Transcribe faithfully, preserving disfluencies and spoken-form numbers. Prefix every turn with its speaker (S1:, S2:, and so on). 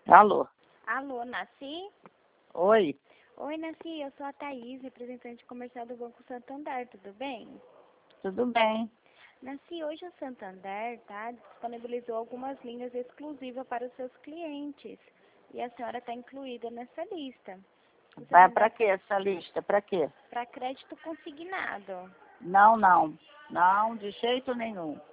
S1: Alô?
S2: Alô, Naci?
S1: Oi?
S2: Oi, Naci, eu sou a Thaís, representante comercial do Banco Santander, tudo bem?
S1: Tudo bem?
S2: Naci, hoje o Santander, tá, disponibilizou algumas linhas exclusivas para os seus clientes. E a senhora está incluída nessa lista. Você
S1: Vai
S2: tem
S1: pra quê essa lista? Pra quê?
S2: para crédito consignado.
S1: Não, não. Não, de jeito nenhum.